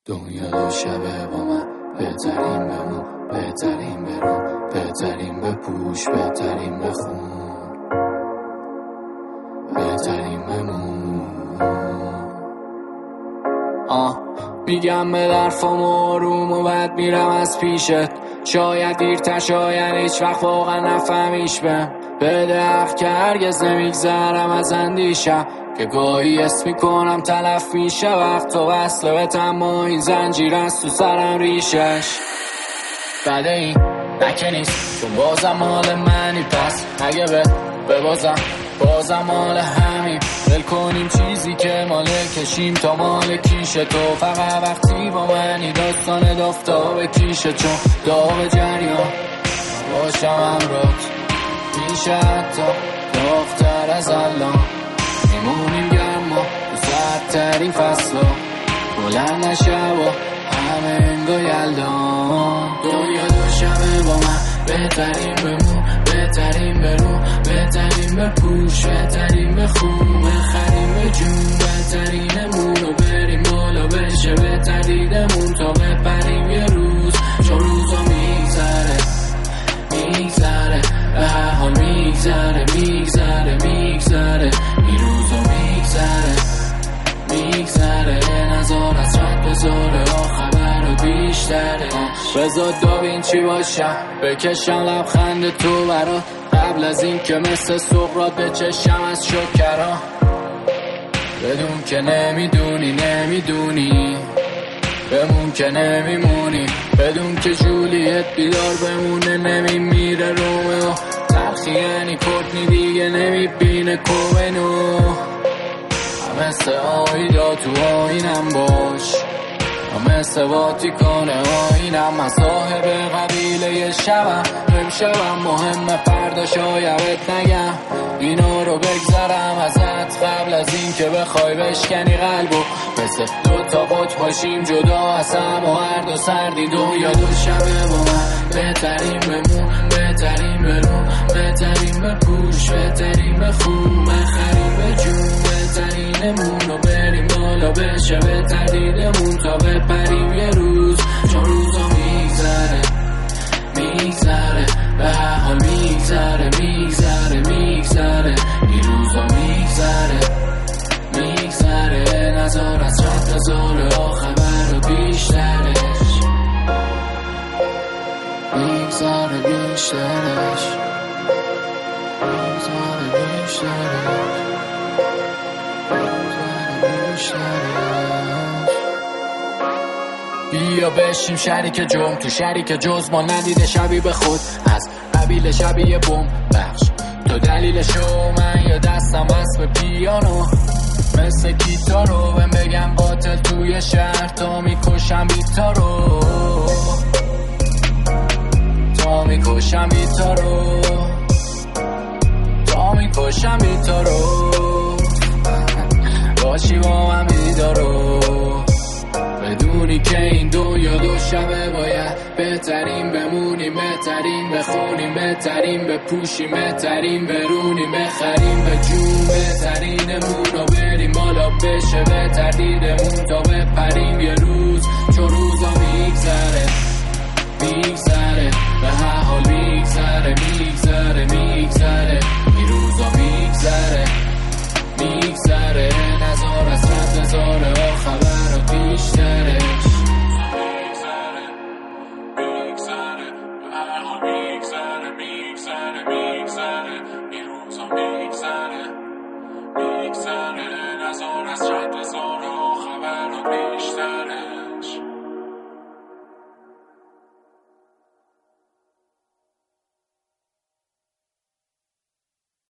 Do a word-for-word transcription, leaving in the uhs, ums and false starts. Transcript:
دنیا دو شبه با من، بهترین بمون، بهترین برون، بهترین بپوش، بهترین بخون، بهترین بمون. آه میگم به درفام آروم و بعد میرم از پیشت، شاید دیرتر شاید هیچ وقت واقعا نفهمیش بهم، بده حق که هرگز نمیگذرم از اندیشم که گاهی اسم میکنم تلف میشه وقت و وصله به تما این زنجیر است تو سرم ریشش بده این نکه نیست چون بازم مال منی، پس اگه به ببازم بازم مال همین، دل کنیم چیزی که مال کشیم تا مال کیشه تو، فقط وقتی با منی داستان دافتاب کیشه، چون داغ جریان باشم همرات میشه حتی داغ‌تر از الان، میمونیم گرما تو سردترین فصلا، بلند نشب و همه انگاه یلدان. دنیا دو شبه با من، بهترین بمون، بهترین برون، بهترین بپوش، بهترین بخون، بخریم به جون، بهترینمون رو بریم بالا بشه بهتر دیدمون تا بپریم یه روز، چون روزا میگذره میگذره به هر حال میگذره میگذره میگذره این روزا میگذره میگذره نظار از رد بذاره آخبر رو بیشتره، بذار دابین چی باشم بکشم لبخند تو برات قبل از این که مثل سقراط بچشم از شکرها، بدون که نمیدونی نمیدونی بمون که نمیمونی، بدون که جولیت بیدار بمونه نمیمیره رومئو، تلخی یعنی کورتنی دیگه نمیبینه کومنو، مثل آیدا تو آینم باش، مثل واتیکانه آینم، من صاحب قبیله شبم، امشبم مهمه فردا شایدت نگم اینا رو بگذرم ازت قبل از این که بخوای بشکنی قلبو، مثل دو تا قطب باشیم جدا از هم و هر دو سردی، دنیا دو شبه با من، بهترین بمون، بهترین برون، بهترین بپوش، بهترین بخون، بخریم به جون، بهترینمون رو بریم بالا بشه بهتر دیدمون تا بپریم یه روز، چون روزا میگذره میگذره به هر حال میگذره میگذره میگذره این روزا میگذره میگذره نظار از رد بذاره آخبر رو بیشترش میگذره بیشترش میگذره بیشترش بیا بشیم شریک جرم تو شریک جز ما ندیده شبیه به خود از قبیل شبیه بوم بخش، تو دلیلشو من یا دستم اسب پیانو مثل گیتار رو بهم بگم قاتل توی شهر تا میکشم بیتا رو تا میکشم بیتا رو تا میکشم بیتا رو باشی با من بیدارو، بدونی که این دنیا دو شبه باید بهترین بمونیم، بهترین بخونیم، بهترین بپوشیم، بهترین برونیم، بخریم به جون، بهترینمون رو بریم بالا بشه بهتر دیدمون تا بپریم یه روز، چون روزا میگذره میگذره به هر حال میگذره میگذره میگذره این روزا میگذره میگذره نظار از رد بذاره آخبر رو بیشترش میگذره میگذره به هر حال میگذره میگذره میگذره این روزا میگذره میگذره نظار از رد بذاره آخبر رو بیشترش.